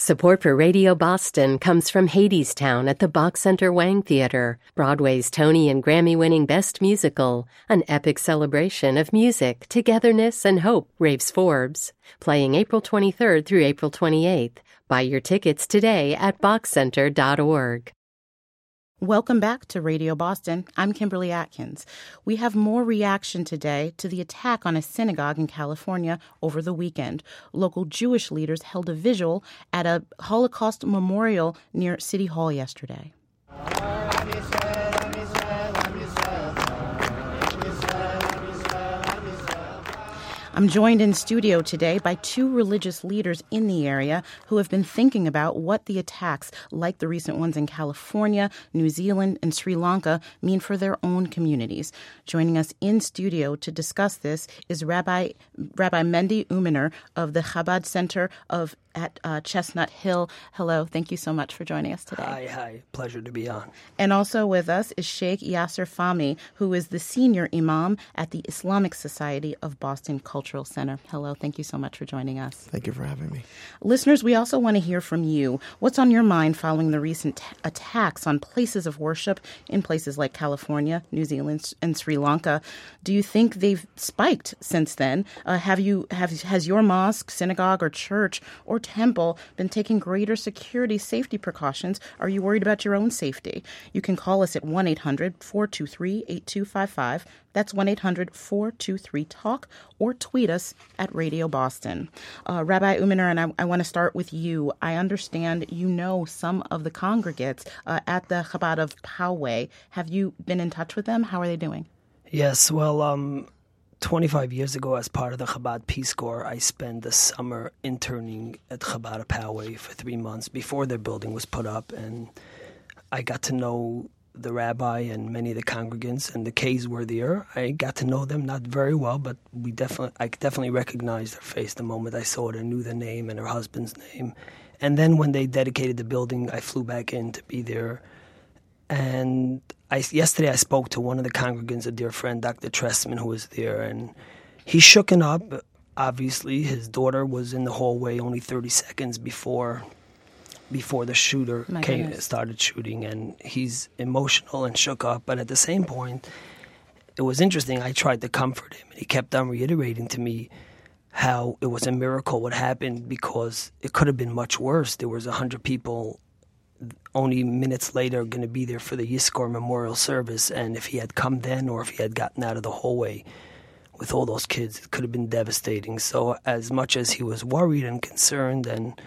Support for Radio Boston comes from Hadestown at the Bach Center Wang Theater, Broadway's Tony and Grammy-winning Best Musical, an epic celebration of music, togetherness, and hope, raves Forbes. Playing April 23rd through April 28th. Buy your tickets today at bachcenter.org. Welcome back to Radio Boston. I'm Kimberly Atkins. We have more reaction today to the attack on a synagogue in California over the weekend. Local Jewish leaders held a vigil at a Holocaust memorial near City Hall yesterday. I'm joined in studio today by two religious leaders in the area who have been thinking about what the attacks, like the recent ones in California, New Zealand, and Sri Lanka, mean for their own communities. Joining us in studio to discuss this is Rabbi Mendy Uminer of the Chabad Center at Chestnut Hill. Hello, thank you so much for joining us today. Hi. Pleasure to be on. And also with us is Sheikh Yasser Fahmy, who is the senior imam at the Islamic Society of Boston Cultural Center. Hello, thank you so much for joining us. Thank you for having me. Listeners, we also want to hear from you. What's on your mind following the recent attacks on places of worship in places like California, New Zealand, and Sri Lanka? Do you think they've spiked since then? Has your mosque, synagogue, or church or temple been taking greater security safety precautions? Are you worried about your own safety? You can call us at 1-800-423-8255. That's 1-800-423-TALK, or tweet us at Radio Boston. Rabbi Uminer, and I want to start with you. I understand you know some of the congregates at the Chabad of Poway. Have you been in touch with them? How are they doing? Yes, well, 25 years ago, as part of the Chabad Peace Corps, I spent the summer interning at Chabad of Poway for 3 months before their building was put up, and I got to know the rabbi and many of the congregants, and the K's were there. I got to know them, not very well, but I definitely recognized their face the moment I saw it. I knew their name and her husband's name. And then when they dedicated the building, I flew back in to be there. And yesterday I spoke to one of the congregants, a dear friend, Dr. Trestman, who was there, and he's shooken up. Obviously, his daughter was in the hallway only 30 seconds before the shooter started shooting, and he's emotional and shook up. But at the same point, it was interesting. I tried to comfort him, and he kept on reiterating to me how it was a miracle what happened, because it could have been much worse. There was 100 people only minutes later going to be there for the Yizkor memorial service, and if he had come then, or if he had gotten out of the hallway with all those kids, it could have been devastating. So as much as he was worried and concerned and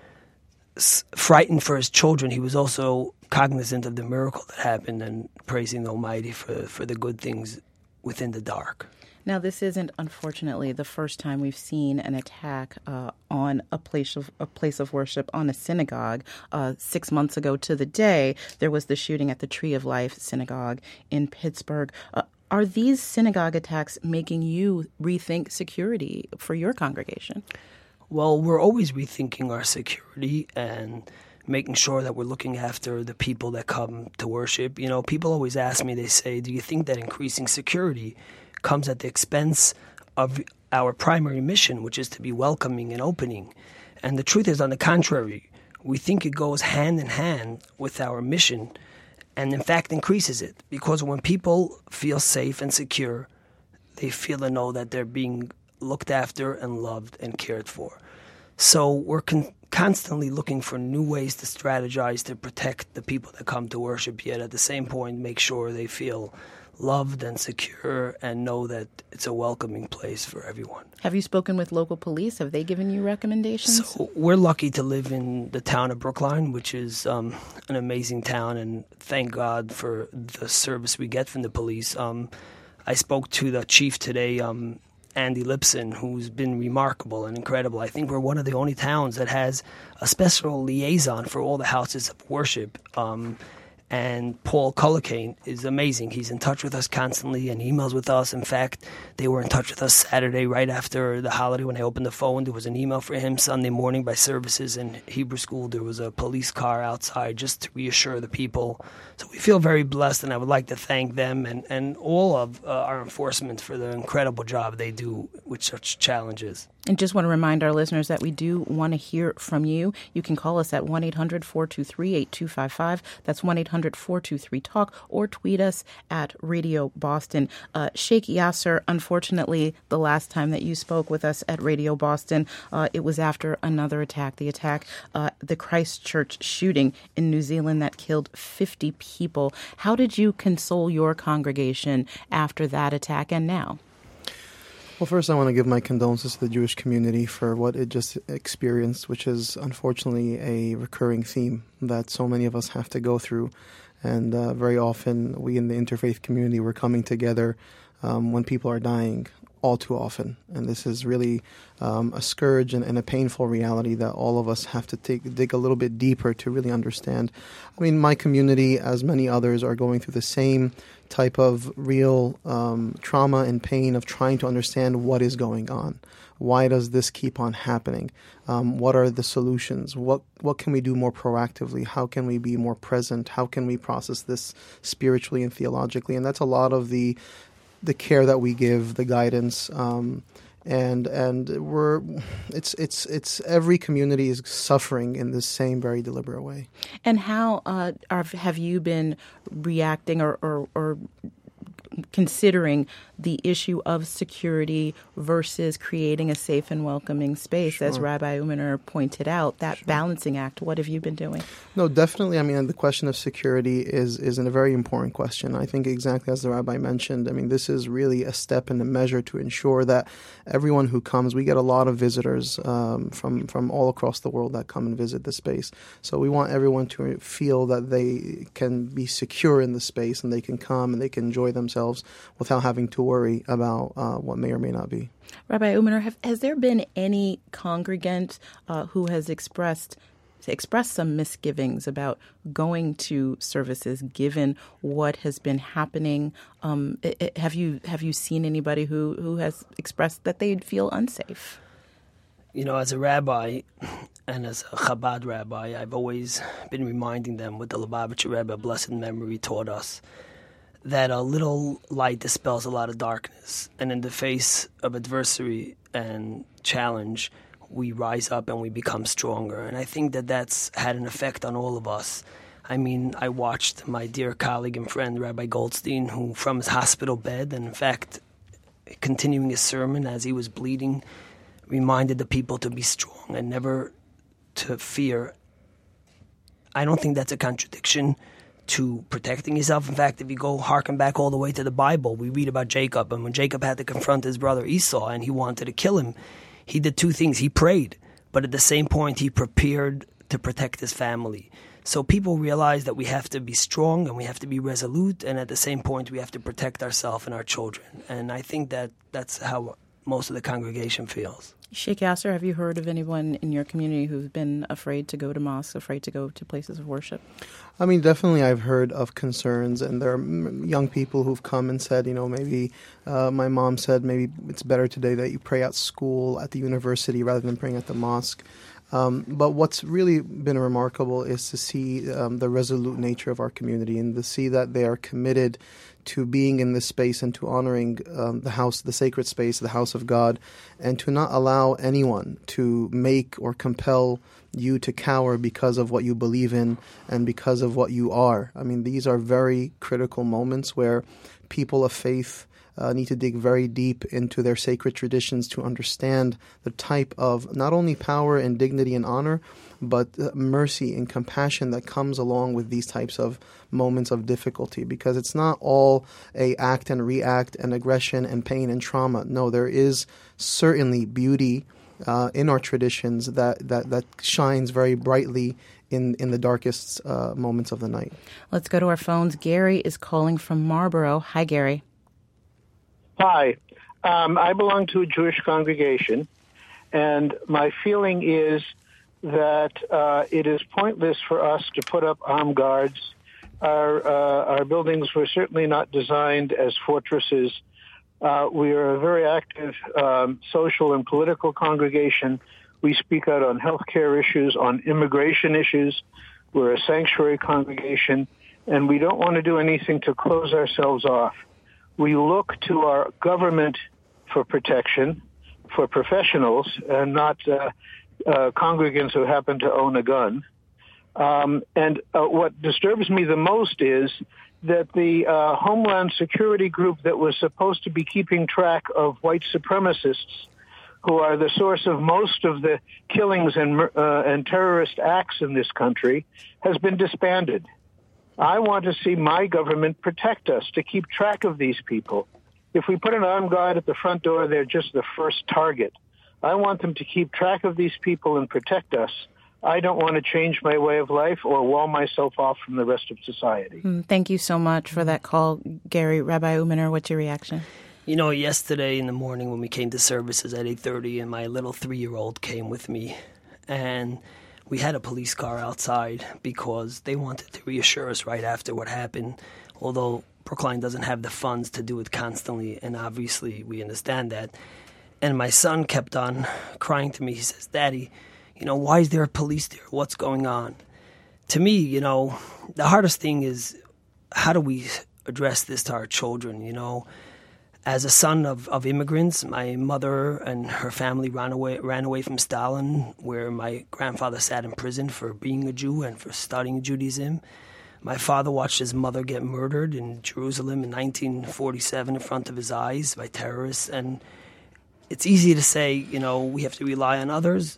frightened for his children, he was also cognizant of the miracle that happened and praising the Almighty for the good things within the dark. Now, this isn't, unfortunately, the first time we've seen an attack on a place of worship, on a synagogue. 6 months ago to the day, there was the shooting at the Tree of Life Synagogue in Pittsburgh. Are these synagogue attacks making you rethink security for your congregation? Well, we're always rethinking our security and making sure that we're looking after the people that come to worship. You know, people always ask me, they say, do you think that increasing security comes at the expense of our primary mission, which is to be welcoming and opening? And the truth is, on the contrary, we think it goes hand in hand with our mission, and in fact increases it, because when people feel safe and secure, they feel and know that they're being looked after and loved and cared for. So we're constantly looking for new ways to strategize to protect the people that come to worship, yet at the same point make sure they feel loved and secure and know that it's a welcoming place for everyone. Have you spoken with local police? Have they given you recommendations? So we're lucky to live in the town of Brookline, which is an amazing town, and thank God for the service we get from the police. I spoke to the chief today, Andy Lipson, who's been remarkable and incredible. I think we're one of the only towns that has a special liaison for all the houses of worship. And Paul Cullicane is amazing. He's in touch with us constantly and emails with us. In fact, they were in touch with us Saturday right after the holiday when I opened the phone. There was an email for him Sunday morning by services in Hebrew school. There was a police car outside just to reassure the people. So we feel very blessed, and I would like to thank them and all of our enforcement for the incredible job they do with such challenges. And just want to remind our listeners that we do want to hear from you. You can call us at 1-800-423-8255. That's 1-800-423-TALK, or tweet us at Radio Boston. Sheikh Yasser, unfortunately, the last time that you spoke with us at Radio Boston, it was after another attack, the Christchurch shooting in New Zealand that killed 50 people. How did you console your congregation after that attack and now? Well, first I want to give my condolences to the Jewish community for what it just experienced, which is unfortunately a recurring theme that so many of us have to go through. And very often we in the interfaith community, we're coming together when people are dying all too often. And this is really a scourge and a painful reality that all of us have to dig a little bit deeper to really understand. I mean, my community, as many others, are going through the same type of real trauma and pain of trying to understand what is going on. Why does this keep on happening? What are the solutions? What can we do more proactively? How can we be more present? How can we process this spiritually and theologically? And that's a lot of the care that we give, the guidance, and it's every community is suffering in this same very deliberate way. And how have you been reacting or considering the issue of security versus creating a safe and welcoming space, as Rabbi Umener pointed out, that balancing act? What have you been doing? No, definitely. I mean, the question of security is a very important question. I think exactly as the Rabbi mentioned, I mean, this is really a step and a measure to ensure that everyone who comes, we get a lot of visitors from all across the world that come and visit the space. So we want everyone to feel that they can be secure in the space and they can come and they can enjoy themselves without having to worry about what may or may not be. Rabbi Umener, has there been any congregant who has expressed some misgivings about going to services given what has been happening? Have you seen anybody who has expressed that they'd feel unsafe? You know, as a rabbi and as a Chabad rabbi, I've always been reminding them what the Lubavitcher Rebbe, blessed memory, taught us, that a little light dispels a lot of darkness. And in the face of adversity and challenge, we rise up and we become stronger. And I think that that's had an effect on all of us. I mean, I watched my dear colleague and friend, Rabbi Goldstein, who from his hospital bed, and in fact, continuing his sermon as he was bleeding, reminded the people to be strong and never to fear. I don't think that's a contradiction to protecting yourself. In fact, if you go harken back all the way to the Bible, we read about Jacob, and when Jacob had to confront his brother Esau and he wanted to kill him, he did two things. He prayed, but at the same point he prepared to protect his family. So people realize that we have to be strong and we have to be resolute, and at the same point we have to protect ourselves and our children. And I think that that's how most of the congregation feels. Sheikh Yasser, have you heard of anyone in your community who's been afraid to go to mosques, afraid to go to places of worship? I mean, definitely I've heard of concerns, and there are young people who've come and said, you know, maybe my mom said maybe it's better today that you pray at school, at the university, rather than praying at the mosque. But what's really been remarkable is to see the resolute nature of our community and to see that they are committed to being in this space and to honoring the house, the sacred space, the house of God, and to not allow anyone to make or compel you to cower because of what you believe in and because of what you are. I mean, these are very critical moments where people of faith need to dig very deep into their sacred traditions to understand the type of not only power and dignity and honor, but mercy and compassion that comes along with these types of moments of difficulty, because it's not all a act and react and aggression and pain and trauma. No, there is certainly beauty in our traditions that shines very brightly in the darkest moments of the night. Let's go to our phones. Gary is calling from Marlborough. Hi, Gary. Hi. I belong to a Jewish congregation, and my feeling is that it is pointless for us to put up armed guards Our buildings were certainly not designed as fortresses. We are a very active social and political congregation. We speak out on healthcare issues, on immigration issues. We're a sanctuary congregation, and we don't want to do anything to close ourselves off. We look to our government for protection, for professionals, and not congregants who happen to own a gun. And what disturbs me the most is that the Homeland Security group that was supposed to be keeping track of white supremacists, who are the source of most of the killings and terrorist acts in this country, has been disbanded. I want to see my government protect us, to keep track of these people. If we put an armed guard at the front door, they're just the first target. I want them to keep track of these people and protect us. I don't want to change my way of life or wall myself off from the rest of society. Thank you so much for that call, Gary. Rabbi Umener, what's your reaction? You know, yesterday in the morning when we came to services at 8:30, and my little 3-year-old came with me, and we had a police car outside because they wanted to reassure us right after what happened, although Brookline doesn't have the funds to do it constantly, and obviously we understand that. And my son kept on crying to me. He says, "Daddy, you know, why is there a police there? What's going on?" To me, you know, the hardest thing is, how do we address this to our children, you know? As a son of immigrants, my mother and her family ran away from Stalin, where my grandfather sat in prison for being a Jew and for studying Judaism. My father watched his mother get murdered in Jerusalem in 1947 in front of his eyes by terrorists. And it's easy to say, you know, we have to rely on others,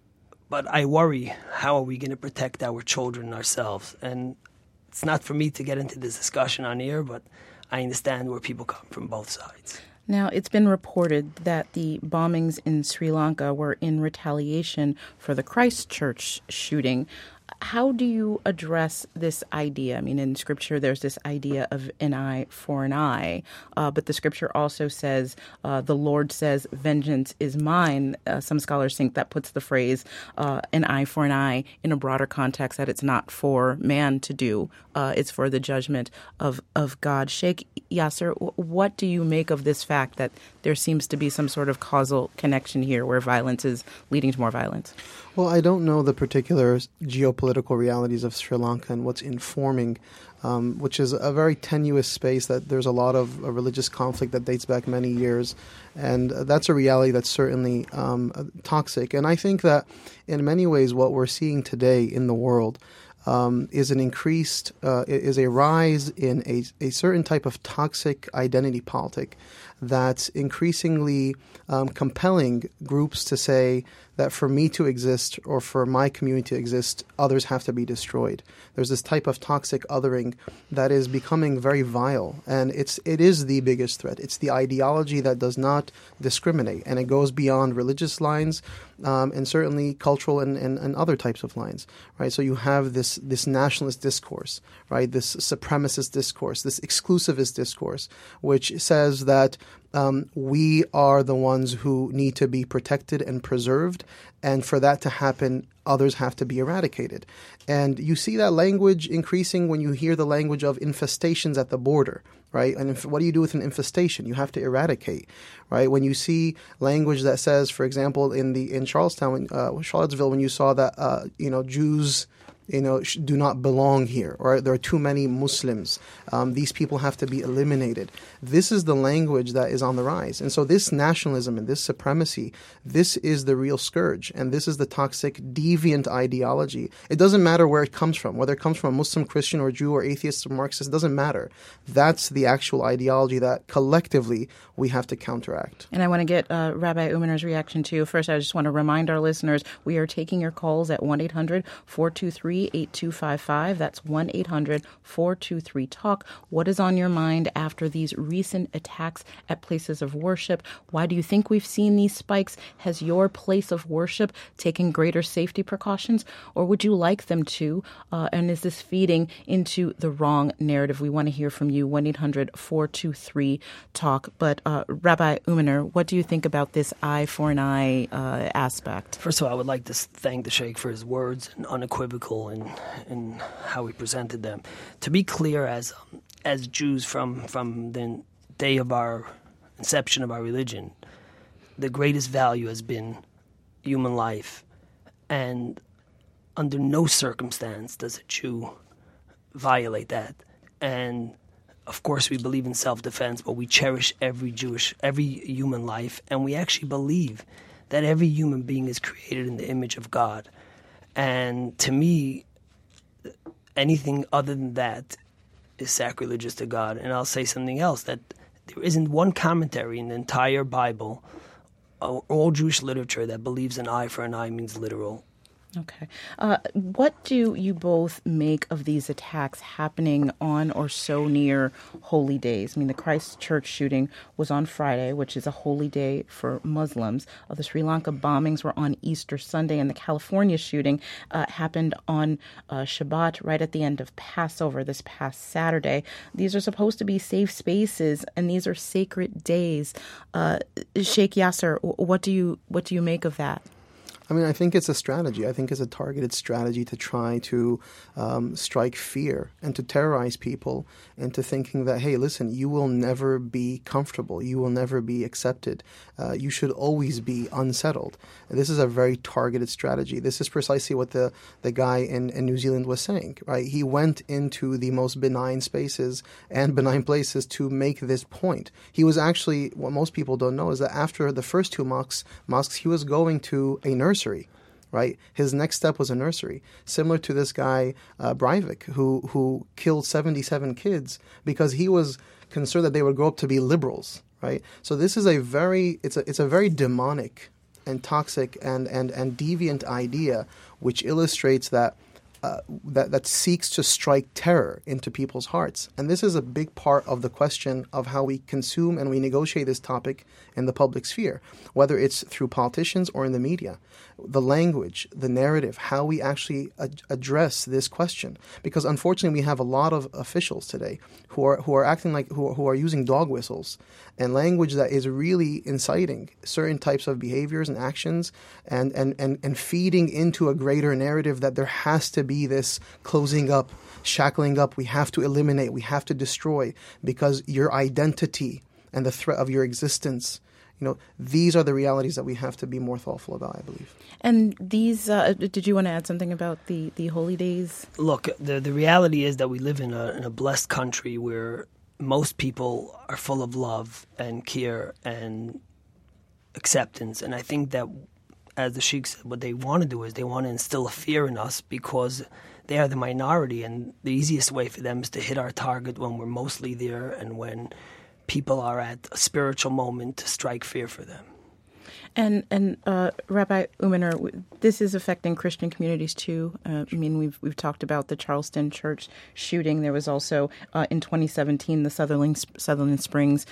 but I worry, how are we going to protect our children ourselves? And it's not for me to get into this discussion on air, but I understand where people come from both sides. Now, it's been reported that the bombings in Sri Lanka were in retaliation for the Christchurch shooting. How do you address this idea? I mean, in Scripture, there's this idea of an eye for an eye, but the Scripture also says, the Lord says, vengeance is mine. Some scholars think that puts the phrase an eye for an eye in a broader context, that it's not for man to do. It's for the judgment of God. Sheikh Yasser, what do you make of this fact that there seems to be some sort of causal connection here where violence is leading to more violence? Well, I don't know the particular geopolitical realities of Sri Lanka and what's informing, which is a very tenuous space, that there's a lot of religious conflict that dates back many years. And that's a reality that's certainly toxic. And I think that in many ways what we're seeing today in the world is a rise in a certain type of toxic identity politic that's increasingly compelling groups to say that for me to exist or for my community to exist, others have to be destroyed. There's this type of toxic othering that is becoming very vile, and it is the biggest threat. It's the ideology that does not discriminate, and it goes beyond religious lines and certainly cultural and other types of lines, right? So you have this nationalist discourse, right? This supremacist discourse, this exclusivist discourse, which says that we are the ones who need to be protected and preserved, and for that to happen, others have to be eradicated. And you see that language increasing when you hear the language of infestations at the border, right? And what do you do with an infestation? You have to eradicate, right? When you see language that says, for example, in Charlottesville, when you saw that Jews do not belong here, or there are too many Muslims. These people have to be eliminated. This is the language that is on the rise. And so this nationalism and this supremacy, this is the real scourge. And this is the toxic, deviant ideology. It doesn't matter where it comes from, whether it comes from a Muslim, Christian, or Jew, or atheist, or Marxist, it doesn't matter. That's the actual ideology that collectively we have to counteract. And I want to get Rabbi Umener's reaction too. First, I just want to remind our listeners, we are taking your calls at 1-800-423-8255. That's 1-800-423-TALK. What is on your mind after these recent attacks at places of worship? Why do you think we've seen these spikes? Has your place of worship taken greater safety precautions, or would you like them to? And is this feeding into the wrong narrative? We want to hear from you, 1-800-423-TALK. But Rabbi Umener, what do you think about this eye for an eye aspect? First of all, I would like to thank the Sheikh for his words and unequivocal people in how we presented them. To be clear, as Jews from the day of our inception of our religion, the greatest value has been human life, and under no circumstance does a Jew violate that. And of course, we believe in self-defense, but we cherish every human life, and we actually believe that every human being is created in the image of God. And to me, anything other than that is sacrilegious to God. And I'll say something else, that there isn't one commentary in the entire Bible, all Jewish literature, that believes an eye for an eye means literal. Okay. What do you both make of these attacks happening on or so near holy days? I mean, the Christchurch shooting was on Friday, which is a holy day for Muslims. The Sri Lanka bombings were on Easter Sunday, and the California shooting happened on Shabbat, right at the end of Passover this past Saturday. These are supposed to be safe spaces, and these are sacred days. Sheikh Yasser, what do you make of that? I mean, I think it's a strategy. I think it's a targeted strategy to try to strike fear and to terrorize people into thinking that, hey, listen, you will never be comfortable. You will never be accepted. You should always be unsettled. And this is a very targeted strategy. This is precisely what the guy in New Zealand was saying, right? He went into the most benign spaces and benign places to make this point. He was actually, what most people don't know is that after the first two mosques, he was going to a nursery, right? His next step was a nursery, similar to this guy Breivik, who killed 77 kids because he was concerned that they would grow up to be liberals, right? So this is a very demonic and toxic and deviant idea, which illustrates that that seeks to strike terror into people's hearts. And this is a big part of the question of how we consume and we negotiate this topic in the public sphere, whether it's through politicians or in the media. The language, the narrative, how we actually address this question. Because unfortunately, we have a lot of officials today who are acting like who are using dog whistles and language that is really inciting certain types of behaviors and actions and feeding into a greater narrative that there has to be this closing up, shackling up. We have to eliminate, we have to destroy, because your identity and the threat of your existence, these are the realities that we have to be more thoughtful about, I believe. And these, did you want to add something about the holy days? Look, the reality is that we live in a blessed country where most people are full of love and care and acceptance. And I think that, as the Sheikh said, what they want to do is they want to instill a fear in us because they are the minority, and the easiest way for them is to hit our target when we're mostly there and when people are at a spiritual moment to strike fear for them. And Rabbi Umaner, this is affecting Christian communities too. I mean, we've talked about the Charleston church shooting. There was also in 2017 the Sutherland Springs,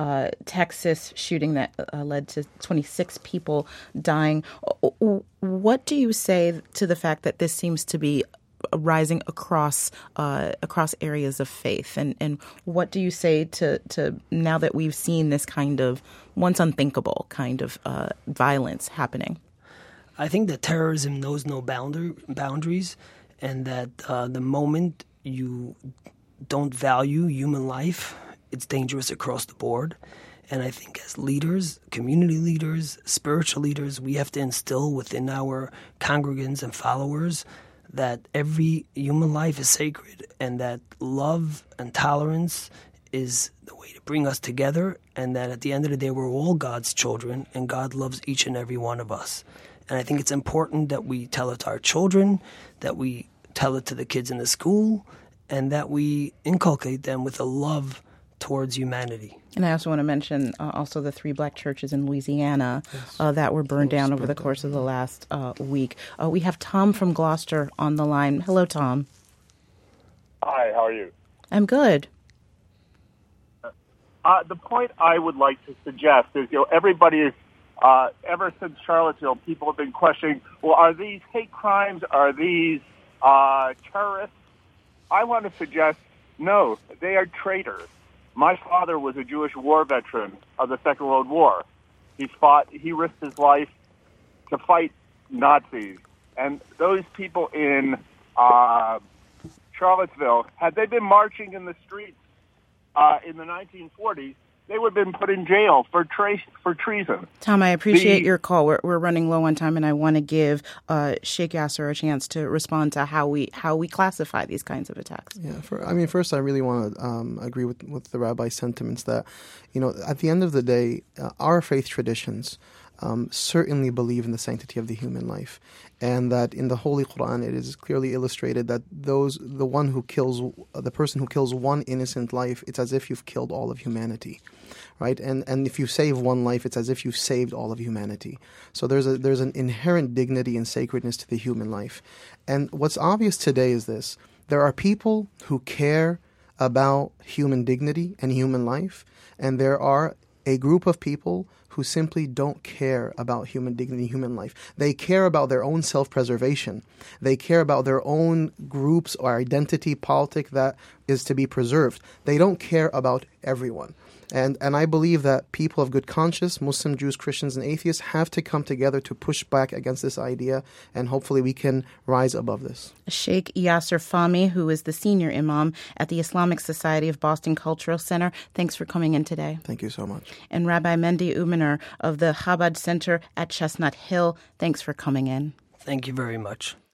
Texas shooting that led to 26 people dying. What do you say to the fact that this seems to be rising across areas of faith, and what do you say to now that we've seen this kind of once unthinkable kind of violence happening? I think that terrorism knows no boundaries, and that the moment you don't value human life, it's dangerous across the board. And I think as leaders, community leaders, spiritual leaders, we have to instill within our congregants and followers that every human life is sacred, and that love and tolerance is the way to bring us together, and that at the end of the day, we're all God's children, and God loves each and every one of us. And I think it's important that we tell it to our children, that we tell it to the kids in the school, and that we inculcate them with a love towards humanity. And I also want to mention also the 3 black churches in Louisiana that were burned down over the course of the last week. We have Tom from Gloucester on the line. Hello, Tom. Hi, how are you? I'm good. The point I would like to suggest is, everybody is, ever since Charlottesville, people have been questioning, well, are these hate crimes? Are these terrorists? I want to suggest, no, they are traitors. My father was a Jewish war veteran of the Second World War. He risked his life to fight Nazis. And those people in Charlottesville, had they been marching in the streets in the 1940s, they would have been put in jail for treason. Tom, I appreciate your call. We're running low on time, and I want to give Sheikh Yasser a chance to respond to how we classify these kinds of attacks. Yeah, first, I really want to agree with the rabbi's sentiments that, at the end of the day, our faith traditions certainly believe in the sanctity of the human life, and that in the Holy Quran it is clearly illustrated that the person who kills one innocent life, it's as if you've killed all of humanity, right? And if you save one life, it's as if you've saved all of humanity. So there's an inherent dignity and sacredness to the human life. And what's obvious today is this: there are people who care about human dignity and human life, and there are a group of people who simply don't care about human dignity, human life. They care about their own self-preservation. They care about their own groups or identity politic that is to be preserved. They don't care about everyone. And I believe that people of good conscience, Muslim, Jews, Christians, and atheists, have to come together to push back against this idea, and hopefully we can rise above this. Sheikh Yasser Fahmy, who is the senior imam at the Islamic Society of Boston Cultural Center, thanks for coming in today. Thank you so much. And Rabbi Mendy Umaner of the Chabad Center at Chestnut Hill, thanks for coming in. Thank you very much.